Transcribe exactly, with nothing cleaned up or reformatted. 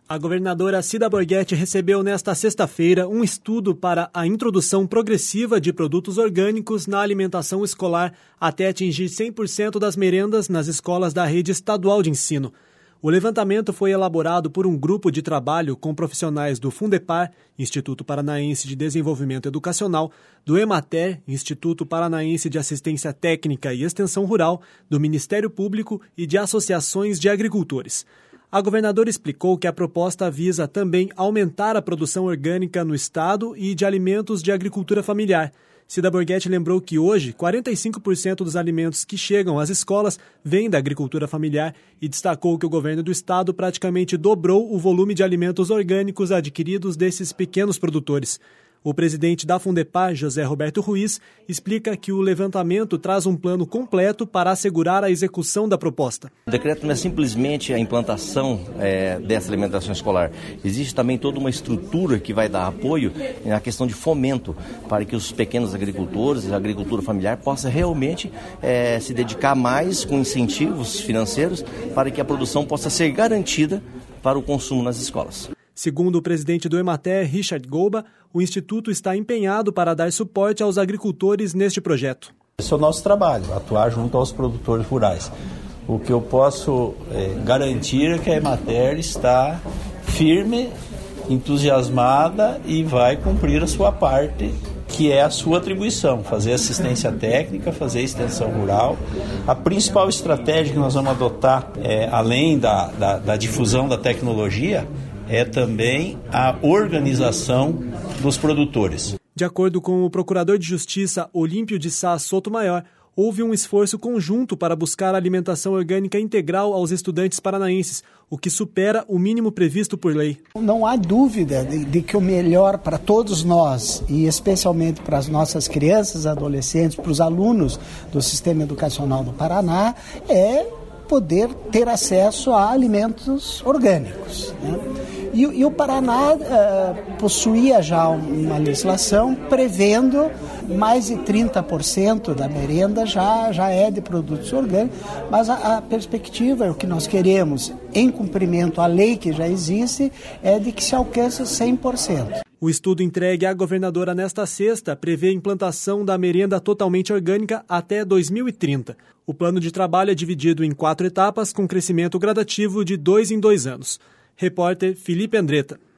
A governadora Cida Borghetti recebeu nesta sexta-feira um estudo para a introdução progressiva de produtos orgânicos na alimentação escolar até atingir cem por cento das merendas nas escolas da rede estadual de ensino. O levantamento foi elaborado por um grupo de trabalho com profissionais do Fundepar, Instituto Paranaense de Desenvolvimento Educacional, do Emater, Instituto Paranaense de Assistência Técnica e Extensão Rural, do Ministério Público e de associações de agricultores. A governadora explicou que a proposta visa também aumentar a produção orgânica no estado e de alimentos de agricultura familiar. Cida Borghetti lembrou que hoje, quarenta e cinco por cento dos alimentos que chegam às escolas vêm da agricultura familiar e destacou que o governo do estado praticamente dobrou o volume de alimentos orgânicos adquiridos desses pequenos produtores. O presidente da Fundepar, José Roberto Ruiz, explica que o levantamento traz um plano completo para assegurar a execução da proposta. O decreto não é simplesmente a implantação é, dessa alimentação escolar. Existe também toda uma estrutura que vai dar apoio na questão de fomento para que os pequenos agricultores, a agricultura familiar, possa realmente é, se dedicar mais com incentivos financeiros para que a produção possa ser garantida para o consumo nas escolas. Segundo o presidente do Emater, Richard Golba, o Instituto está empenhado para dar suporte aos agricultores neste projeto. Esse é o nosso trabalho, atuar junto aos produtores rurais. O que eu posso é, garantir é que a Emater está firme, entusiasmada e vai cumprir a sua parte, que é a sua atribuição, fazer assistência técnica, fazer extensão rural. A principal estratégia que nós vamos adotar, é, além da, da, da difusão da tecnologia, é também a organização dos produtores. De acordo com o procurador de Justiça Olímpio de Sá Sotomayor, houve um esforço conjunto para buscar alimentação orgânica integral aos estudantes paranaenses, o que supera o mínimo previsto por lei. Não há dúvida de, de que o melhor para todos nós, e especialmente para as nossas crianças, adolescentes, para os alunos do Sistema Educacional do Paraná, é poder ter acesso a alimentos orgânicos, né? E, e o Paraná uh, possuía já uma legislação prevendo mais de trinta por cento da merenda já, já é de produtos orgânicos, mas a, a perspectiva, o que nós queremos, em cumprimento à lei que já existe, é de que se alcance cem por cento. O estudo entregue à governadora nesta sexta prevê a implantação da merenda totalmente orgânica até dois mil e trinta. O plano de trabalho é dividido em quatro etapas, com crescimento gradativo de dois em dois anos. Repórter Felipe Andretta.